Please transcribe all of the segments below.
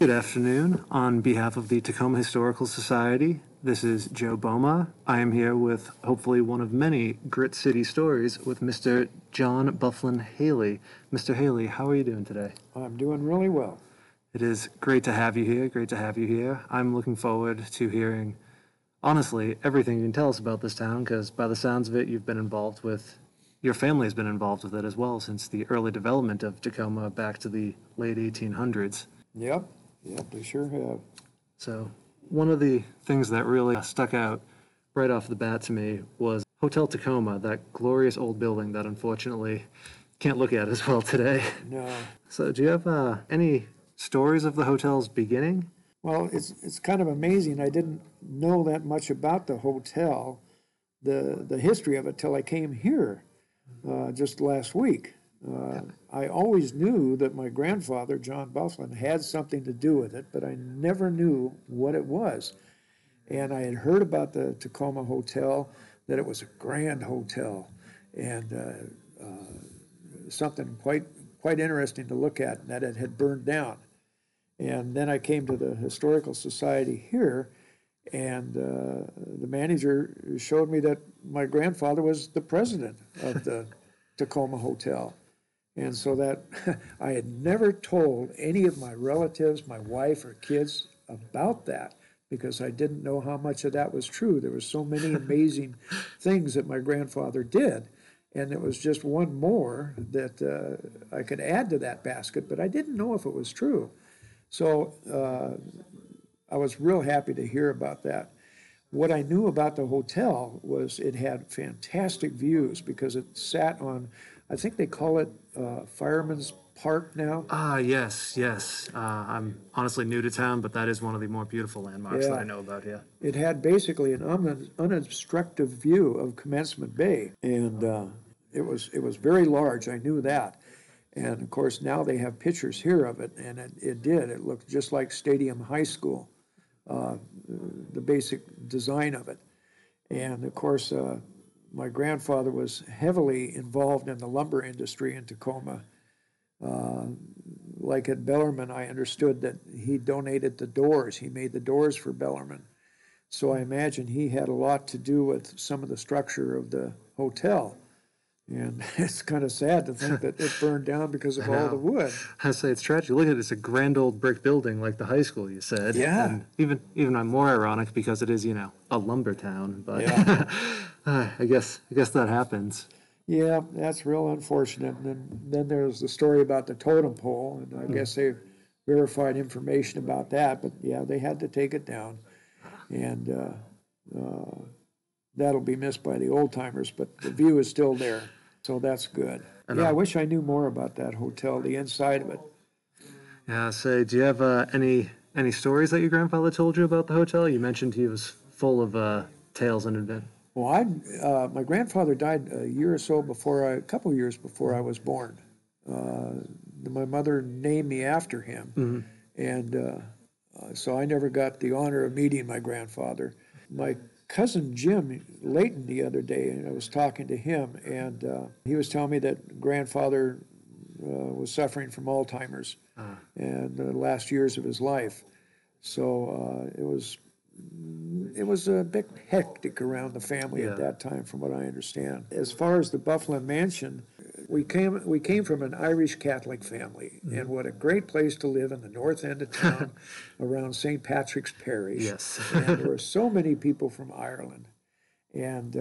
Good afternoon. On behalf of the Tacoma Historical Society, this is Joe Boma. I am here with hopefully one of many Grit City stories with Mr. John Bufflin Haley. Mr. Haley, how are you doing today? I'm doing really well. It is great to have you here. Great to have you here. I'm looking forward to hearing, honestly, everything you can tell us about this town, because by the sounds of it, your family has been involved with it as well since the early development of Tacoma back to the late 1800s. Yep, they sure have. So one of the things that really stuck out right off the bat to me was Hotel Tacoma, that glorious old building that unfortunately can't look at as well today. No. So do you have any stories of the hotel's beginning? Well, it's kind of amazing. I didn't know that much about the hotel, the history of it, till I came here just last week. I always knew that my grandfather, John Bufflin, had something to do with it, but I never knew what it was. And I had heard about the Tacoma Hotel, that it was a grand hotel, and something quite interesting to look at, and that it had burned down. And then I came to the Historical Society here, and the manager showed me that my grandfather was the president of the Tacoma Hotel. And so that I had never told any of my relatives, my wife or kids about that, because I didn't know how much of that was true. There were so many amazing things that my grandfather did, and it was just one more that I could add to that basket, but I didn't know if it was true. So I was real happy to hear about that. What I knew about the hotel was it had fantastic views because it sat on, I think they call it Fireman's Park now. Yes. I'm honestly new to town, but that is one of the more beautiful landmarks that I know about here. It had basically an unobstructed view of Commencement Bay, and it was very large. I knew that. And of course, now they have pictures here of it, and it did. It looked just like Stadium High School, the basic design of it. And of course, my grandfather was heavily involved in the lumber industry in Tacoma. Like at Bellarmine, I understood that he donated the doors. He made the doors for Bellarmine. So I imagine he had a lot to do with some of the structure of the hotel. And it's kind of sad to think that it burned down because of all the wood. I say it's tragic. Look at it; it's a grand old brick building like the high school you said. Yeah. And even I'm more ironic because it is, a lumber town. But Yeah. I guess that happens. Yeah, that's real unfortunate. And then there's the story about the totem pole, and I guess they verified information about that. But yeah, they had to take it down, and that'll be missed by the old timers. But the view is still there. So that's good. Yeah, I wish I knew more about that hotel, the inside of it. Yeah, say, do you have any stories that your grandfather told you about the hotel? You mentioned he was full of tales and events. Well, my grandfather died a couple years before I was born. My mother named me after him, and so I never got the honor of meeting my grandfather. My cousin Jim Layton the other day, and I was talking to him, and he was telling me that grandfather was suffering from Alzheimer's in the last years of his life. So it was a bit hectic around the family at that time, from what I understand. As far as the Bufflin Mansion, we came from an Irish Catholic family, and what a great place to live in the north end of town, around St. Patrick's Parish. Yes. And there were so many people from Ireland, and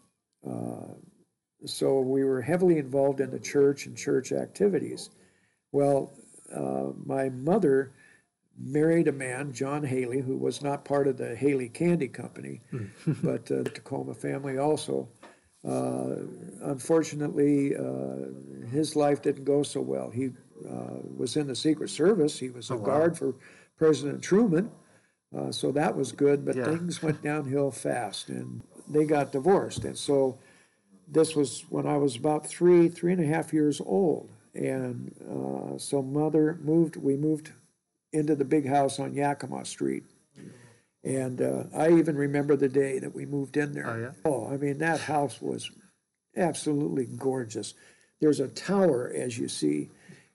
so we were heavily involved in the church and church activities. Well, my mother married a man, John Haley, who was not part of the Haley Candy Company, but the Tacoma family also. Unfortunately, his life didn't go so well. He was in the Secret Service. He was a guard for President Truman, so that was good, but things went downhill fast, and they got divorced. And so this was when I was about three and a half years old. And so we moved into the big house on Yakima Street. And I even remember the day that we moved in there. Oh, yeah? Oh, I mean, that house was absolutely gorgeous. There's a tower, as you see,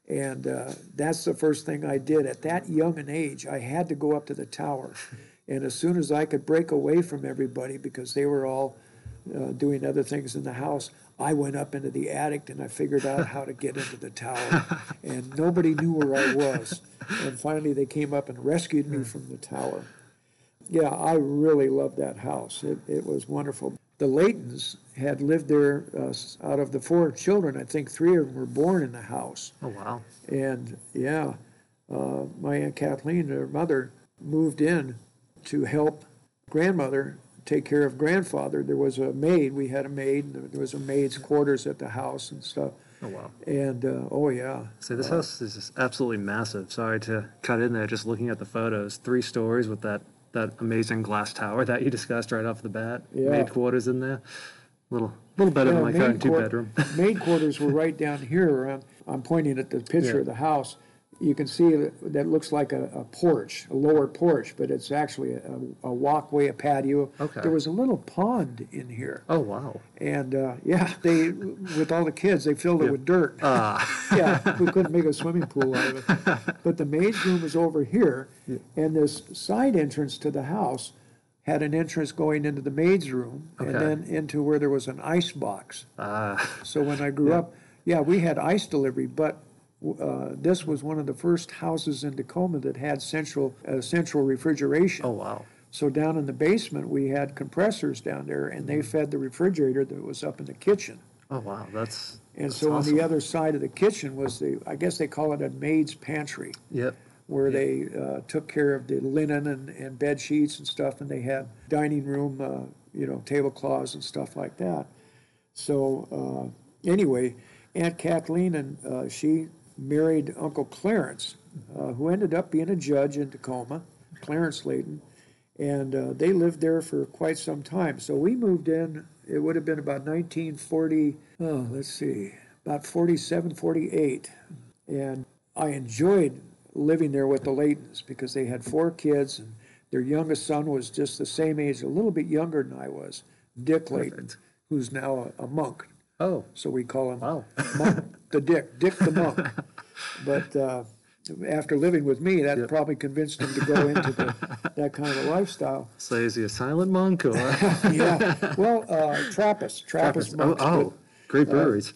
And that's the first thing I did. At that young an age, I had to go up to the tower. And as soon as I could break away from everybody because they were all doing other things in the house, I went up into the attic and I figured out how to get into the tower. And nobody knew where I was. And finally they came up and rescued me from the tower. Yeah, I really loved that house. It was wonderful. The Laytons had lived there. Out of the 4 children, I think 3 of them were born in the house. Oh, wow. And yeah, my Aunt Kathleen, her mother, moved in to help grandmother take care of grandfather. There was a maid. We had a maid. There was a maid's quarters at the house and stuff. Oh, wow. And, oh, yeah. So this house is just absolutely massive. Sorry to cut in there, just looking at the photos. 3 stories with that amazing glass tower that you discussed right off the bat. Yeah. Maid quarters in there. Little better than my current 2-bedroom. Maid quarters were right down here. I'm pointing at the picture of the house. You can see that looks like a porch, a lower porch, but it's actually a walkway, a patio. Okay. There was a little pond in here. Oh, wow. And yeah, they, with all the kids, they filled it with dirt. Yeah, we couldn't make a swimming pool out of it. But the maid's room was over here, and this side entrance to the house had an entrance going into the maid's room, and then into where there was an ice box. So when I grew up, we had ice delivery, but this was one of the first houses in Tacoma that had central refrigeration. Oh, wow. So down in the basement, we had compressors down there, and they fed the refrigerator that was up in the kitchen. Oh, wow. That's So awesome. on the other side of the kitchen was I guess they call it a maid's pantry, Yep. where they took care of the linen and bed sheets and stuff, and they had dining room, tablecloths and stuff like that. So anyway, Aunt Kathleen, and she married Uncle Clarence, who ended up being a judge in Tacoma, Clarence Layton, and they lived there for quite some time. So we moved in, it would have been about 1940, about 47, 48. And I enjoyed living there with the Laytons because they had 4 kids, and their youngest son was just the same age, a little bit younger than I was, Dick Layton, who's now a monk. Oh. So we call him Wow. Monk the Dick the monk. But after living with me, that probably convinced him to go into that kind of a lifestyle. So is he a silent monk or? Yeah. Well, Trappist monks. Oh, great breweries.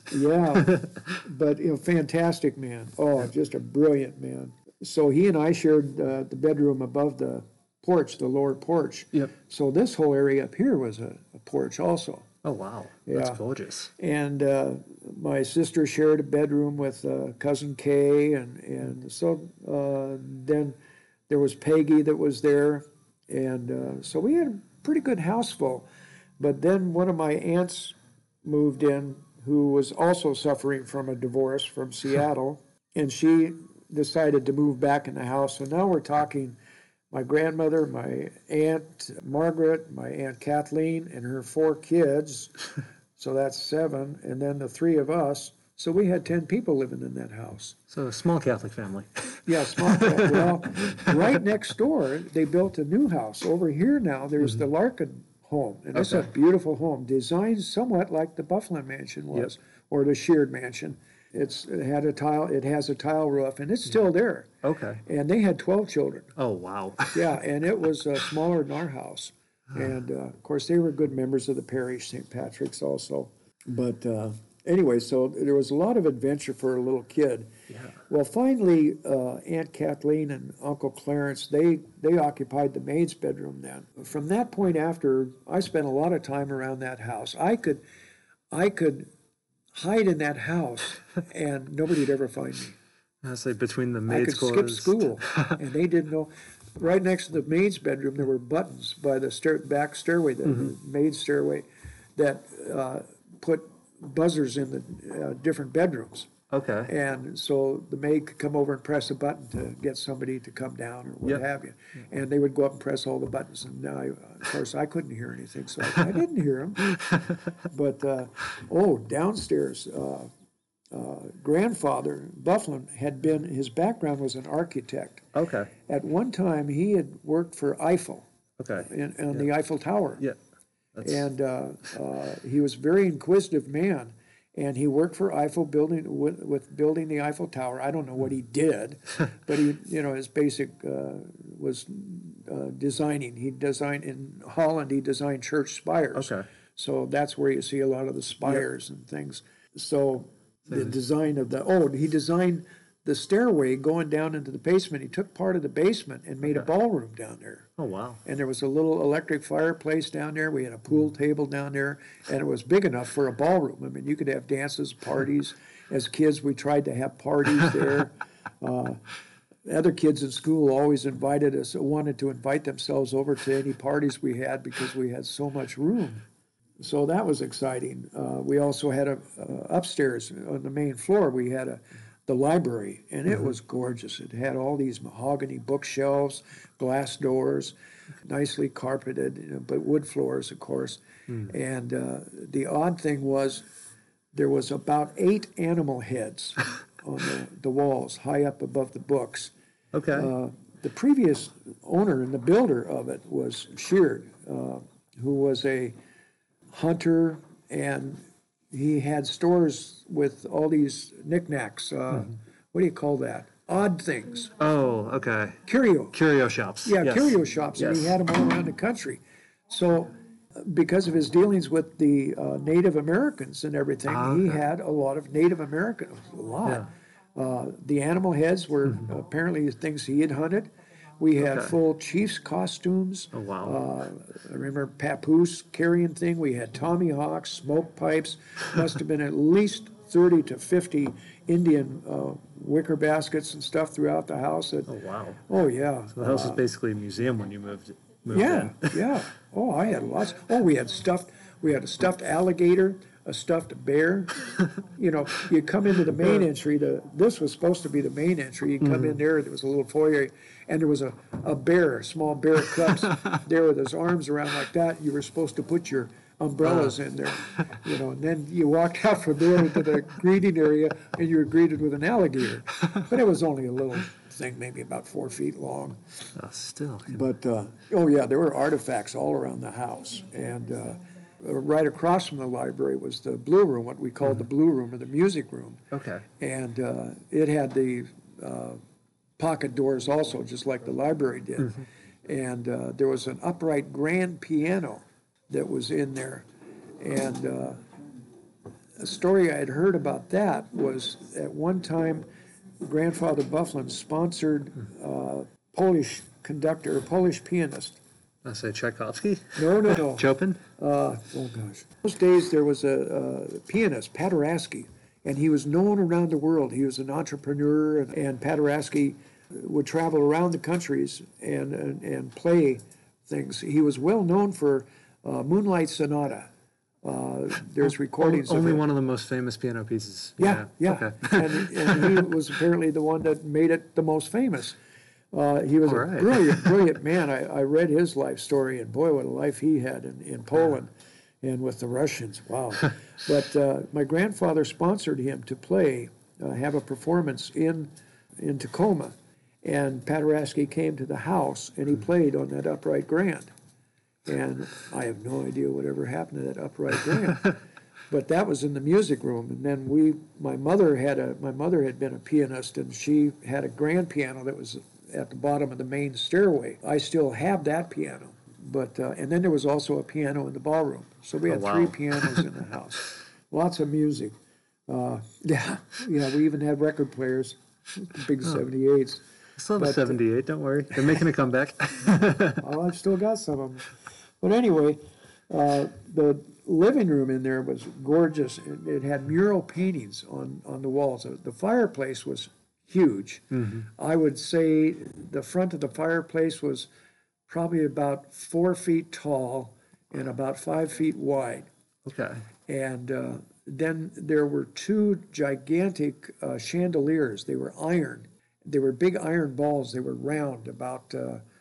But fantastic man. Oh, just a brilliant man. So he and I shared the bedroom above the porch, the lower porch. Yep. So this whole area up here was a porch also. Oh, wow. That's gorgeous. And my sister shared a bedroom with Cousin Kay, and so then there was Peggy that was there, and so we had a pretty good house full. But then one of my aunts moved in, who was also suffering from a divorce from Seattle, and she decided to move back in the house. So now we're talking my grandmother, my Aunt Margaret, my Aunt Kathleen, and her 4 kids. So that's 7, and then the 3 of us. So we had 10 people living in that house. So a small Catholic family. Yeah, small. Well, right next door, they built a new house. Over here now, there's the Larkin home, and it's a beautiful home, designed somewhat like the Buffalo Mansion was, or the Sheard Mansion. It has a tile roof, and it's still there. Okay. And they had 12 children. Oh, wow. Yeah, and it was smaller than our house. And, of course, they were good members of the parish, St. Patrick's also. But anyway, so there was a lot of adventure for a little kid. Yeah. Well, finally, Aunt Kathleen and Uncle Clarence, they occupied the maid's bedroom then. From that point after, I spent a lot of time around that house. I could hide in that house, and nobody'd ever find me. I say between the I maid's could skip quarters. school, and they didn't know. Right next to the maid's bedroom, there were buttons by the back stairway, the maid's stairway, that put buzzers in the different bedrooms. Okay. And so the maid could come over and press a button to get somebody to come down or what have you. And they would go up and press all the buttons. And of course, I couldn't hear anything, so I didn't hear them. But, downstairs, grandfather, Bufflin, his background was an architect. Okay. At one time, he had worked for Eiffel. Okay. On the Eiffel Tower. Yeah. And he was a very inquisitive man. and he worked for Eiffel building with building the Eiffel Tower. I don't know what he did, but he, his basic was designing. He designed in Holland. He designed church spires. Okay. So that's where you see a lot of the spires and things. So the design of he designed the stairway going down into the basement. He took part of the basement and made a ballroom down there. Oh, wow. And there was a little electric fireplace down there. We had a pool table down there, and it was big enough for a ballroom. I mean, you could have dances, parties. As kids, we tried to have parties there. Other kids in school always wanted to invite themselves over to any parties we had because we had so much room. So that was exciting. We also had upstairs on the main floor, we had the library, and it was gorgeous. It had all these mahogany bookshelves, glass doors, nicely carpeted, but wood floors, of course. And the odd thing was there was about 8 animal heads on the walls, high up above the books. Okay. The previous owner and the builder of it was Sheard, who was a hunter, and he had stores with all these knickknacks. What do you call that? Odd things. Oh, okay. Curio shops. Yeah, Yes. curio shops, and he Yes. had them all around the country. So because of his dealings with the Native Americans and everything, he had a lot of Native Americans, the animal heads were apparently things he had hunted. We had full Chiefs costumes. Oh, wow. I remember papoose carrying thing. We had tomahawks, smoke pipes. Must have been at least 30 to 50 Indian wicker baskets and stuff throughout the house. Oh, wow. Oh, yeah. So the house was basically a museum when you moved Yeah, in. yeah. Oh, I had lots. Oh, we had a stuffed alligator, a stuffed bear. You come into the main entry. This was supposed to be the main entry. You come in there was a little foyer, and there was a small bear cubs there with his arms around like that. You were supposed to put your umbrellas in there, and then you walked out from there into the greeting area, and you were greeted with an alligator. But it was only a little thing, maybe about 4 feet long. Still. But, there were artifacts all around the house. And right across from the library was the blue room, what we called the blue room or the music room. Okay. And it had the pocket doors also, just like the library did. And there was an upright grand piano that was in there. And a story I had heard about that was at one time, Grandfather Bufflin sponsored Polish conductor, a Polish pianist. I say Tchaikovsky? No. Chopin? Oh, gosh. Those days there was a pianist, Paderewski, and he was known around the world. He was an entrepreneur, and Paderewski would travel around the countries and play things. He was well known for Moonlight Sonata. There's recordings Only of it. one of the most famous piano pieces. Yeah. Okay. and he was apparently the one that made it the most famous. He was All right. brilliant man. I read his life story, and boy, what a life he had in Poland and with the Russians. Wow. But my grandfather sponsored him to play, have a performance in Tacoma, and Paderewski came to the house, and he played on that upright grand. And I have no idea whatever happened to that upright grand. But that was in the music room. And then my mother had been a pianist, and she had a grand piano that was at the bottom of the main stairway. I still have that piano. But and then there was also a piano in the ballroom. So we had 3 pianos in the house. Lots of music. We even had record players, big 78s. I still have a 78, don't worry. They're making a comeback. Well, I've still got some of them. But anyway, the living room in there was gorgeous. It had mural paintings on the walls. The fireplace was huge. I would say the front of the fireplace was probably about 4 feet tall and about 5 feet wide. Okay. And then there were 2 gigantic chandeliers. They were iron. They were big iron balls. They were round, about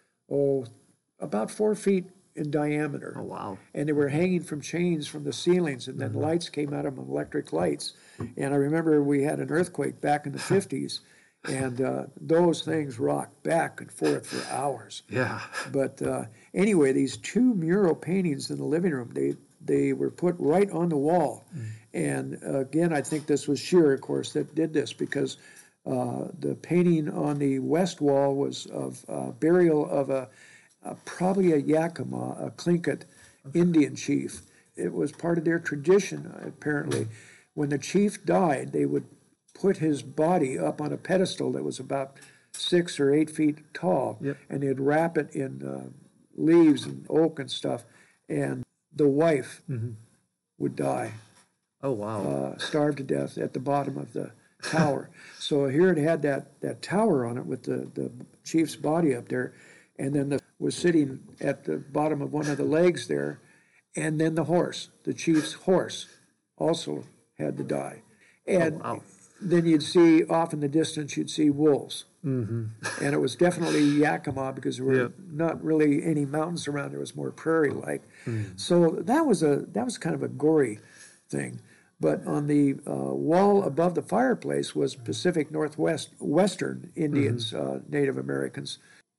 4 feet in diameter. Oh, wow. And they were hanging from chains from the ceilings, and then lights came out of them, electric lights. And I remember we had an earthquake back in the 50s, and those things rocked back and forth for hours. Yeah. But anyway, these 2 mural paintings in the living room, They were put right on the wall. And again, I think this was Shearer, of course, that did this, because the painting on the west wall was of burial of probably a Yakima, a Tlingit Indian chief. It was part of their tradition, apparently. When the chief died, they would put his body up on a pedestal that was about 6 or 8 feet tall, and they'd wrap it in leaves and oak and stuff, and the wife would die. Oh, wow. Starved to death at the bottom of the tower. So here it had that tower on it with the chief's body up there, and then was sitting at the bottom of one of the legs there, and then the chief's horse, also had to die. And then you'd see off in the distance, you'd see wolves. And it was definitely Yakima, because there were not really any mountains around. There was more prairie-like. So that was kind of a gory thing. But on the wall above the fireplace was Pacific Northwest Western Indians, Native Americans.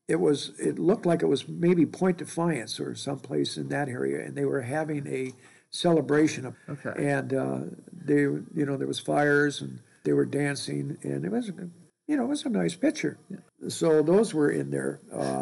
It looked like it was maybe Point Defiance or someplace in that area, and they were having a celebration. And there was fires, and they were dancing, and it was a nice picture. So those were in there.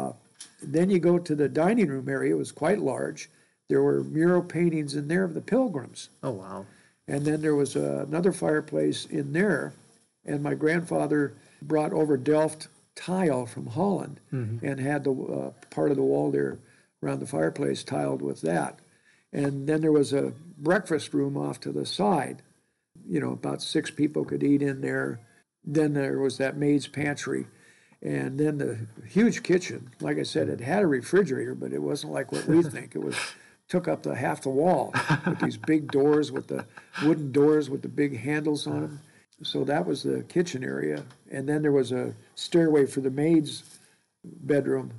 Then you go to the dining room area. It was quite large. There were mural paintings in there of the Pilgrims. Oh, wow. And then there was another fireplace in there, and my grandfather brought over Delft tile from Holland and had the part of the wall there around the fireplace tiled with that. And then there was a breakfast room off to the side. About 6 people could eat in there. Then there was that maid's pantry. And then the huge kitchen. Like I said, it had a refrigerator, but it wasn't like what we think. It took up half the wall with these big doors, with the wooden doors with the big handles on them. So that was the kitchen area. And then there was a stairway for the maid's bedroom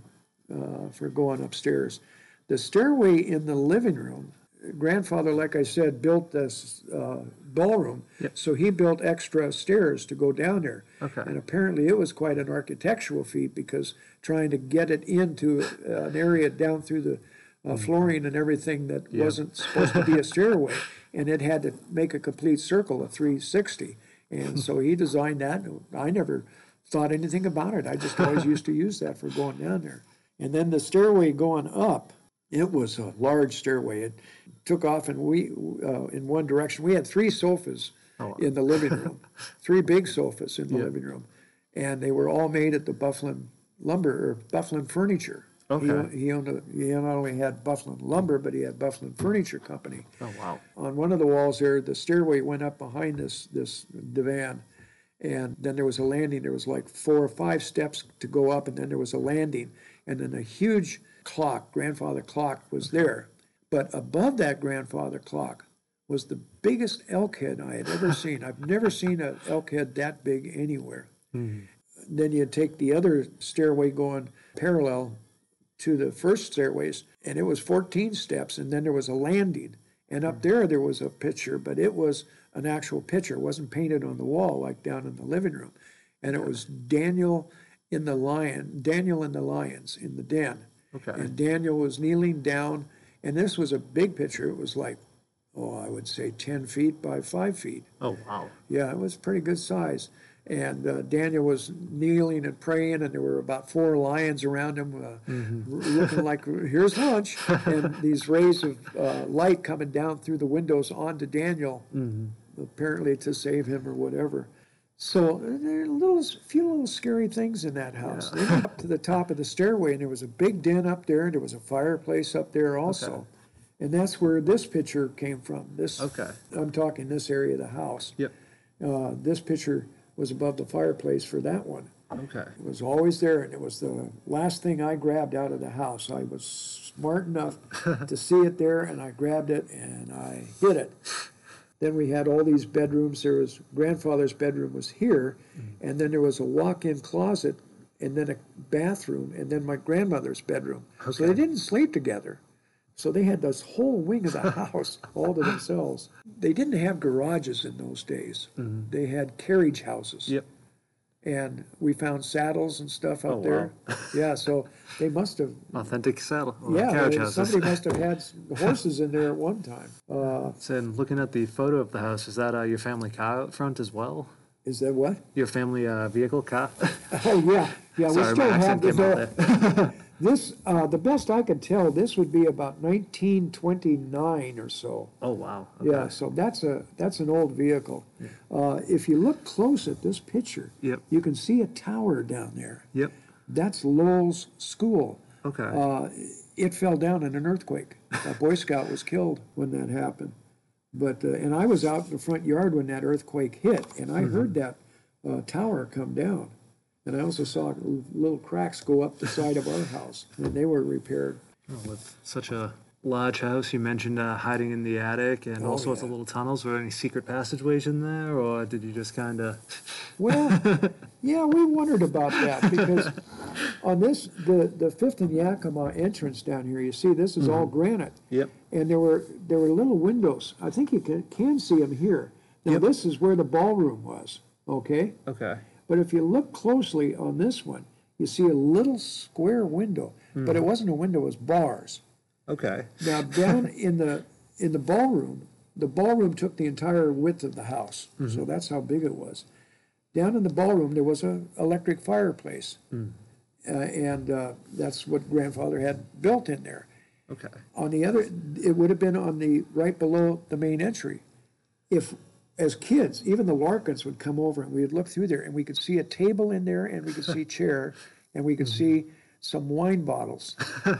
for going upstairs. The stairway in the living room, grandfather, like I said, built this ballroom. So he built extra stairs to go down there. And apparently it was quite an architectural feat, because trying to get it into an area down through the flooring and everything that wasn't supposed to be a stairway, and it had to make a complete circle, a 360. And so he designed that. I never thought anything about it. I just always used to use that for going down there. And then the stairway going up, it was a large stairway. It took off in one direction. We had 3 sofas in the living room, 3 big sofas in the living room, and they were all made at the Bufflin Lumber or Bufflin Furniture. He not only had Bufflin Lumber, but he had Bufflin Furniture Company. Oh, wow. On one of the walls there, the stairway went up behind this divan, and then there was a landing. There was like 4 or 5 steps to go up, and then there was a landing, and then a huge clock, grandfather clock, was there. But above that grandfather clock was the biggest elk head I had ever seen. I've never seen an elk head that big anywhere. Then you take the other stairway going parallel to the first stairways, and it was 14 steps, and then there was a landing. And up there was a picture, but it was an actual picture. It wasn't painted on the wall like down in the living room. And it was Daniel and the lions in the den. And Daniel was kneeling down, and this was a big picture. It was like, I would say 10 feet by 5 feet. Oh, wow. Yeah, it was pretty good size. And Daniel was kneeling and praying, and there were about 4 lions around him, looking like, here's lunch. And these rays of light coming down through the windows onto Daniel, apparently to save him or whatever. So there are a few little scary things in that house. They went up to the top of the stairway, and there was a big den up there, and there was a fireplace up there also. And that's where this picture came from. I'm talking this area of the house. This picture was above the fireplace for that one. It was always there, and it was the last thing I grabbed out of the house. I was smart enough to see it there, and I grabbed it, and I hid it. Then we had all these bedrooms. There was grandfather's bedroom was here, and then there was a walk-in closet, and then a bathroom, and then my grandmother's bedroom. So they didn't sleep together. So they had this whole wing of the house all to themselves. They didn't have garages in those days. They had carriage houses. and we found saddles and stuff Oh, out there. wow. Yeah, so they must have, Authentic saddle, or yeah, carriage houses. somebody must have had horses in there at one time. So, and looking at the photo of the house, is that your family car out front as well? Is that what? Your family vehicle car? Oh, yeah, yeah, we Sorry, my still have accent came out there. this, the best I could tell, this would be about 1929 or so. Oh, wow. Okay. Yeah, so that's an old vehicle. If you look close at this picture, Yep. you can see a tower down there. Yep. That's Lowell's School. Okay. It fell down in an earthquake. A Boy Scout was killed when that happened. But and I was out in the front yard when that earthquake hit, and I heard that tower come down. And I also saw little cracks go up the side of our house, and they were repaired. Well, with such a large house, you mentioned hiding in the attic and all sorts of little tunnels. Were there any secret passageways in there, or did you just kind of? Well, yeah, we wondered about that because on this, the Fifth and Yakima entrance down here, you see this is all granite. Yep. And there were little windows. I think you can see them here. Now this is where the ballroom was, okay? Okay. But if you look closely on this one, you see a little square window, but it wasn't a window, it was bars. Okay. Now down in the ballroom took the entire width of the house, so that's how big it was. Down in the ballroom there was an electric fireplace, and that's what grandfather had built in there. Okay. On the other, it would have been on the right below the main entry. If as kids, even the Larkins would come over and we would look through there and we could see a table in there and we could see a chair and we could see some wine bottles.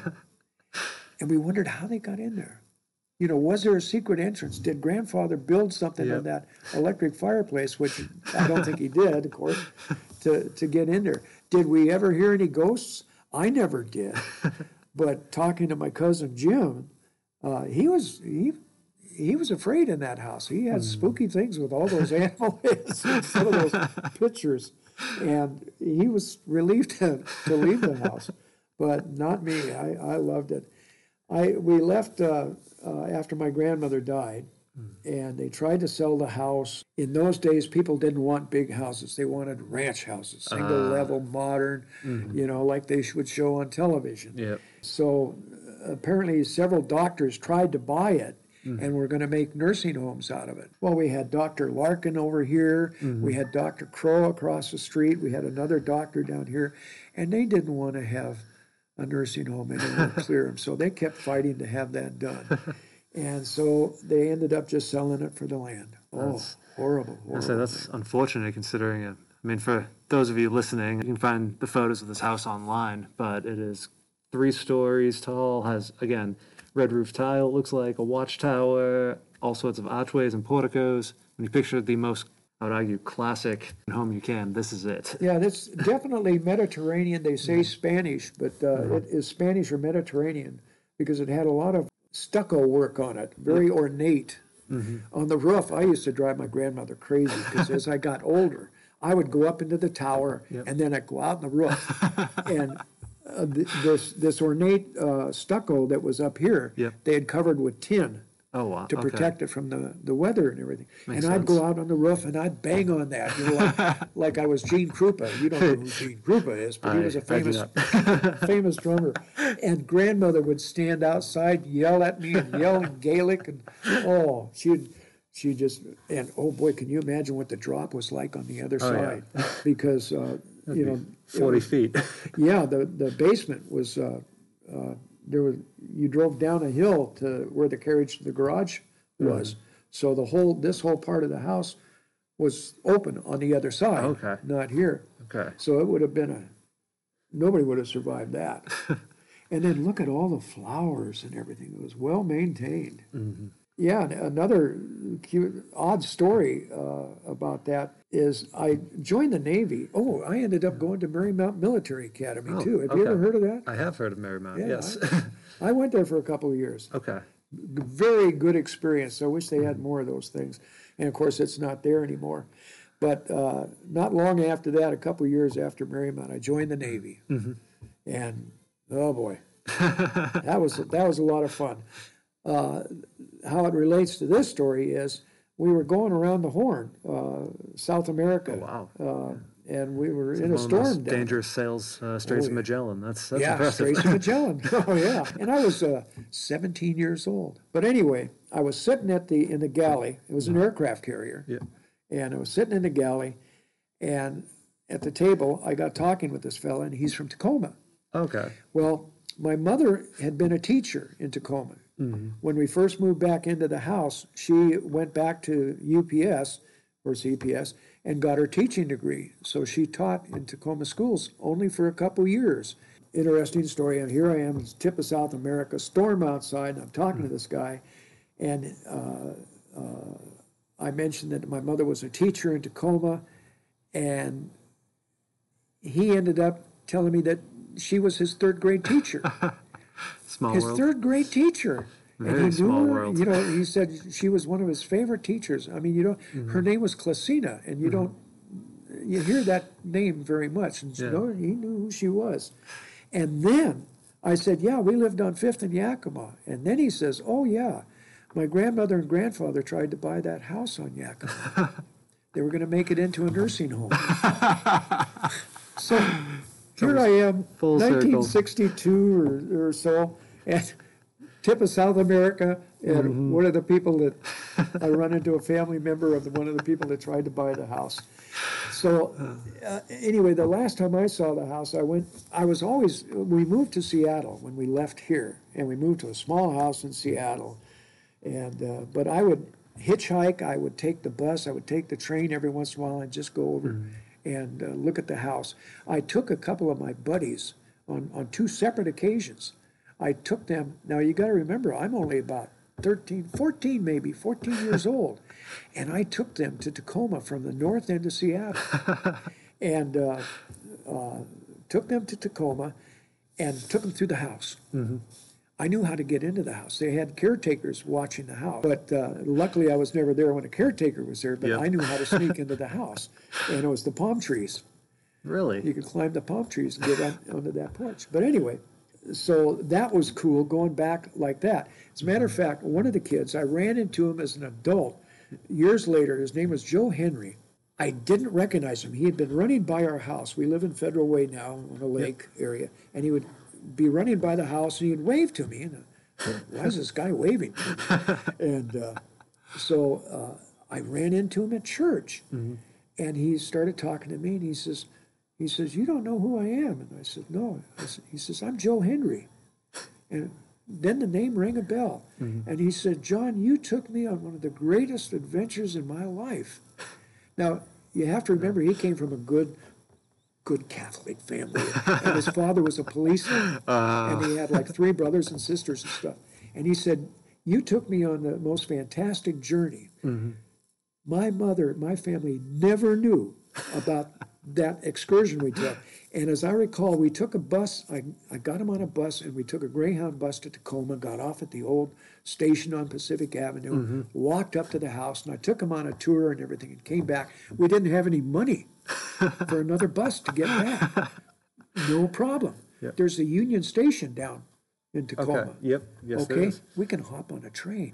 And we wondered how they got in there. You know, was there a secret entrance? Did grandfather build something on that electric fireplace, which I don't think he did, of course, to get in there? Did we ever hear any ghosts? I never did. But talking to my cousin Jim, he was afraid in that house. He had spooky things with all those animal heads and some of those pictures. And he was relieved to leave the house, but not me. I loved it. We left after my grandmother died, and they tried to sell the house. In those days, people didn't want big houses. They wanted ranch houses, single level, modern, you know, like they would show on television. Yep. So apparently several doctors tried to buy it and were going to make nursing homes out of it. Well, we had Dr. Larkin over here. We had Dr. Crow across the street. We had another doctor down here, and they didn't want to have a nursing home anywhere clear them. So they kept fighting to have that done. And so they ended up just selling it for the land. Oh, horrible. So that's unfortunate considering it. I mean, for those of you listening, you can find the photos of this house online, but it is 3 stories tall, has, again, red roof tile, it looks like, a watchtower, all sorts of archways and porticos. When you picture the most, I would argue, classic home you can, this is it. Yeah, that's definitely Mediterranean. They say Spanish, but it is Spanish or Mediterranean because it had a lot of stucco work on it, very ornate. On the roof, I used to drive my grandmother crazy because as I got older, I would go up into the tower and then I'd go out on the roof. And this ornate stucco that was up here, they had covered with tin. Oh, wow. To protect it from the weather and everything. Makes and I'd sense. go out on the roof and I'd bang on that, you know, like I was Gene Krupa. You don't know who Gene Krupa is, but he was a I do famous drummer. And grandmother would stand outside, yell at me and yell in Gaelic, and she just, and oh boy, can you imagine what the drop was like on the other side? Because you know, 40 feet. yeah, the basement was there was, you drove down a hill to where the carriage to the garage was. So this whole part of the house was open on the other side, Okay. not here. Okay. So it would have been nobody would have survived that. And then look at all the flowers and everything. It was well maintained. Yeah, and another cute, odd story about that is I joined the Navy. Oh, I ended up going to Marymount Military Academy too. Have you ever heard of that? I have heard of Marymount, Yeah, yes. I went there for a couple of years. Okay. Very good experience. I wish they had more of those things. And of course, it's not there anymore. But not long after that, a couple of years after Marymount, I joined the Navy. And oh boy, that was a lot of fun. How it relates to this story is we were going around the Horn, South America. Oh, wow. and we were in One a of the storm most down there. dangerous sails, Straits of yeah. Magellan. That's Yeah, impressive. Straits of Magellan. Oh, yeah. And I was 17 years old. But anyway, I was sitting in the galley. It was an aircraft carrier. Yeah. And I was sitting in the galley, and at the table, I got talking with this fella, and he's from Tacoma. Okay. Well, my mother had been a teacher in Tacoma. When we first moved back into the house, she went back to UPS or CPS and got her teaching degree. So she taught in Tacoma schools only for a couple years. Interesting story. And here I am, it's tip of South America, storm outside, and I'm talking to this guy. And I mentioned that my mother was a teacher in Tacoma, and he ended up telling me that she was his third grade teacher. Small His world. third grade teacher. Very And he small knew her, world. you know, he said she was one of his favorite teachers. I mean, you know, her name was Clasina, and you hear that name very much. And Yeah. no, he knew who she was. And then I said, yeah, we lived on 5th and Yakima. And then he says, oh, yeah, my grandmother and grandfather tried to buy that house on Yakima. They were going to make it into a nursing home. So here I am, Full circle. 1962 or so, and tip of South America, and one of the people that I run into a family member of one of the people that tried to buy the house. So anyway, the last time I saw the house, we moved to Seattle when we left here, and we moved to a small house in Seattle. And but I would hitchhike, I would take the bus, I would take the train every once in a while and just go over and look at the house. I took a couple of my buddies on two separate occasions. I took them, now you got to remember, I'm only about 14 years old. And I took them to Tacoma from the north end of Seattle. And took them to Tacoma and took them through the house. I knew how to get into the house. They had caretakers watching the house. But luckily I was never there when a caretaker was there, but Yep. I knew how to sneak into the house. And it was the palm trees. Really? You could climb the palm trees and get onto that porch. But anyway, so that was cool going back like that. As a matter of fact, one of the kids, I ran into him as an adult years later. His name was Joe Henry. I didn't recognize him. He had been running by our house. We live in Federal Way now on a lake area. And he would be running by the house and he'd wave to me. And why is this guy waving? And so I ran into him at church. And he started talking to me and he says, you don't know who I am? And I said, no. He says, I'm Joe Henry. And then the name rang a bell. And he said, John, you took me on one of the greatest adventures in my life. Now, you have to remember, he came from a good Catholic family. And his father was a policeman. And he had like 3 brothers and sisters and stuff. And he said, you took me on the most fantastic journey. My mother, my family never knew about that excursion we took. And as I recall, we took a bus. I got him on a bus, and we took a Greyhound bus to Tacoma, got off at the old station on Pacific Avenue, walked up to the house, and I took him on a tour and everything, and came back. We didn't have any money for another bus to get back. No problem. Yep. There's a Union Station down in Tacoma. Okay. Yep. Yes, there Okay, is. we can hop on a train.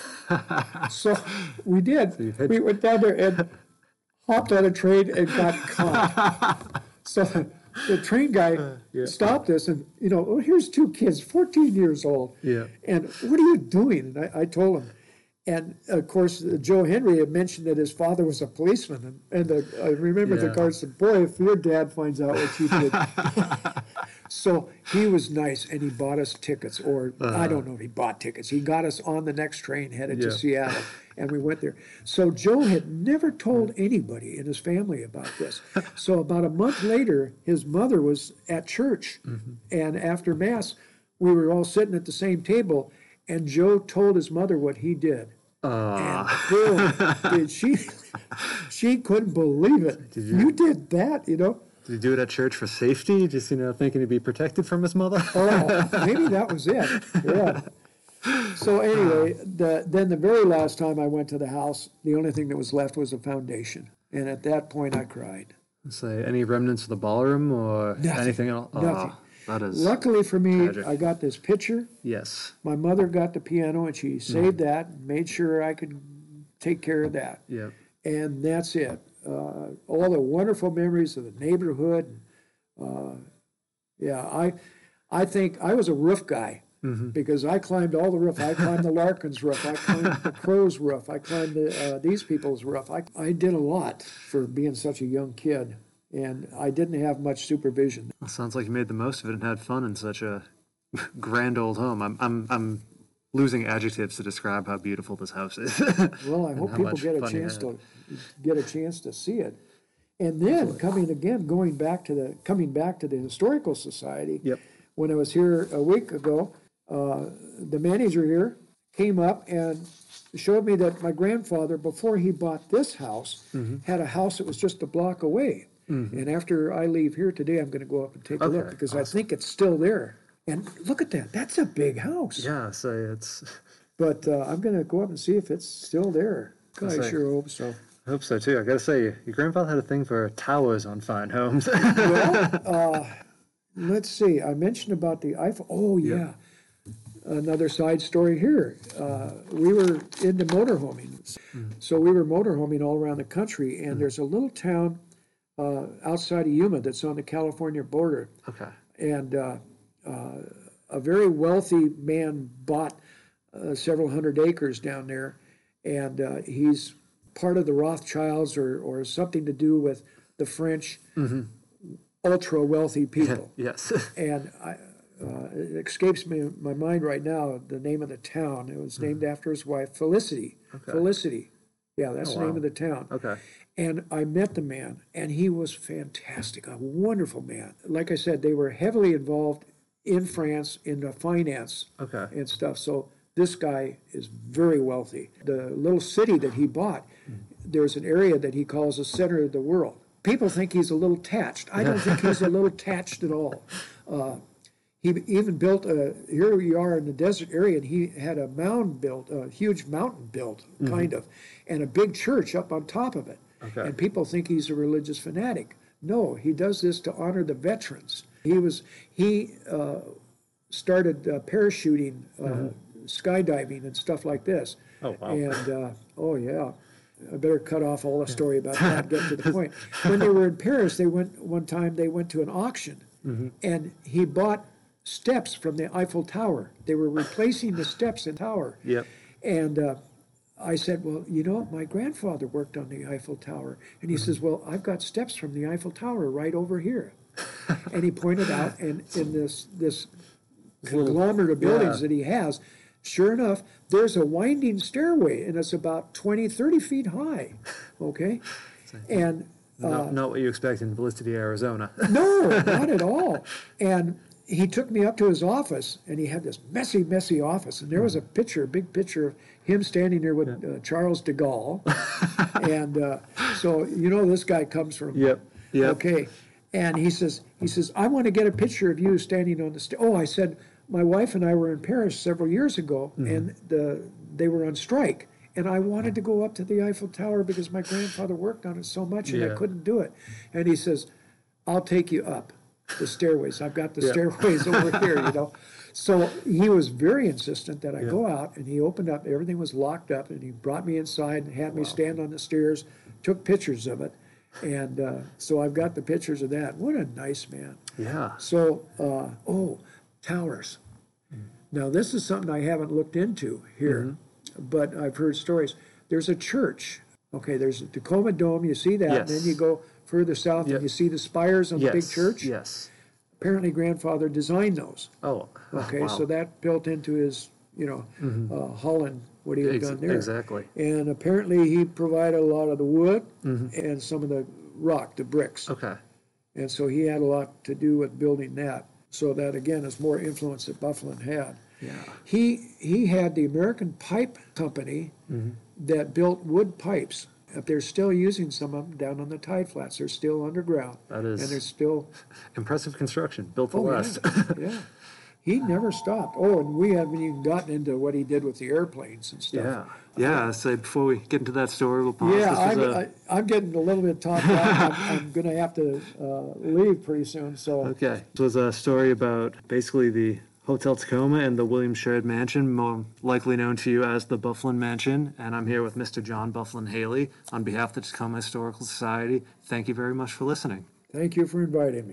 So we did. So you hitched- We went down there and hopped on a train and got caught. So the train guy stopped us and, oh, here's 2 kids, 14 years old. Yeah. And what are you doing? And I told him. And of course, Joe Henry had mentioned that his father was a policeman. And I remember the Yeah. guard said, boy, if your dad finds out what you did. So he was nice, and he bought us tickets, or I don't know if he bought tickets. He got us on the next train headed to Yeah. Seattle, and we went there. So Joe had never told anybody in his family about this. So about a month later, his mother was at church, and after Mass, we were all sitting at the same table, and Joe told his mother what he did. And boom, did she couldn't believe it. You did that, Did he do it at church for safety? Just, thinking he'd be protected from his mother? Oh, maybe that was it. Yeah. So anyway, then the very last time I went to the house, the only thing that was left was a foundation. And at that point, I cried. Say, any remnants of the ballroom or Nothing. anything else? Nothing. That is, Luckily for me, tragic. I got this picture. yes. My mother got the piano, and she saved that, made sure I could take care of that. Yep. And that's it. all the wonderful memories of the neighborhood. Yeah, I think I was a roof guy because I climbed all the roof. I climbed the Larkins roof. I climbed the Crow's roof. I climbed these people's roof. I did a lot for being such a young kid, and I didn't have much supervision. Well, sounds like you made the most of it and had fun in such a grand old home. I'm losing adjectives to describe how beautiful this house is. Well, I hope how people much get a fun you chance had. to see it. And then coming back to the Historical Society. Yep. When I was here a week ago, the manager here came up and showed me that my grandfather, before he bought this house, had a house that was just a block away. And after I leave here today, I'm going to go up and take a look Okay, because I think it's still there. And look at that. That's a big house. Yeah, so it's. But I'm going to go up and see if it's still there. I say- sure hope so. I hope so too. I gotta say, your grandfather had a thing for towers on fine homes. Let's see. I mentioned about the Eiffel. Oh, yeah. Another side story here. We were into motorhoming. So we were motorhoming all around the country, and there's a little town outside of Yuma that's on the California border. Okay. And a very wealthy man bought several hundred acres down there, and he's part of the Rothschilds or something to do with the French ultra wealthy people. Yes. And it escapes me my mind right now the name of the town. It was named after his wife, Felicity. Okay. Felicity. Yeah, that's the name wow. of the town. Okay. And I met the man, and he was fantastic, a wonderful man. Like I said, they were heavily involved in France in the finance Okay. and stuff. So this guy is very wealthy. The little city that he bought, there's an area that he calls the center of the world. People think he's a little tatched. I don't think he's a little tatched at all. He even built here we are in the desert area, and he had a mound built, a huge mountain built, kind of, and a big church up on top of it. Okay. And people think he's a religious fanatic. No, he does this to honor the veterans. He started parachuting, skydiving, and stuff like this. Oh, wow. And oh yeah, I better cut off all the story about that. Get to the point. When they were in Paris, one time they went to an auction, and he bought steps from the Eiffel Tower. They were replacing the steps in the tower. Yep. And I said, well, you know, my grandfather worked on the Eiffel Tower. And he says, well, I've got steps from the Eiffel Tower right over here. And he pointed out, and in this conglomerate of buildings that he has, sure enough, there's a winding stairway, and it's about 20, 30 feet high, okay? And Not what you expect in Felicity, Arizona. no, not at all. And he took me up to his office, and he had this messy, messy office. And there was a big picture of him standing there with Charles de Gaulle. And so, you know, this guy comes from. Yep. Okay. And he says, I want to get a picture of you standing on the stage. Oh, I said, my wife and I were in Paris several years ago, and they were on strike. And I wanted to go up to the Eiffel Tower because my grandfather worked on it so much, and I couldn't do it. And he says, I'll take you up the stairways. I've got the stairways over here, you know. So he was very insistent that I go out, and he opened up. Everything was locked up, and he brought me inside and had me stand on the stairs, took pictures of it. And so I've got the pictures of that. What a nice man. Yeah. So, towers. Now, this is something I haven't looked into here, but I've heard stories. There's a church. Okay, there's the Tacoma Dome. You see that, and then you go further south, and you see the spires on the big church. Yes. Apparently, grandfather designed those. Oh. Okay, wow. so that built into his, Holland, what he had done there. Exactly. And apparently, he provided a lot of the wood and some of the rock, the bricks. Okay. And so he had a lot to do with building that. So that, again, is more influence that Bufflin had. Yeah. He had the American Pipe Company that built wood pipes. They're still using some of them down on the tide flats. They're still underground. That is and they're still impressive construction, built to yeah, last. yeah. He never stopped. Oh, and we haven't even gotten into what he did with the airplanes and stuff. Yeah. So before we get into that story, we'll pause. Yeah, I'm getting a little bit talked about. I'm going to have to leave pretty soon. So Okay. This was a story about basically the Hotel Tacoma and the William Sherd Mansion, more likely known to you as the Bufflin Mansion. And I'm here with Mr. John Bufflin Haley on behalf of the Tacoma Historical Society. Thank you very much for listening. Thank you for inviting me.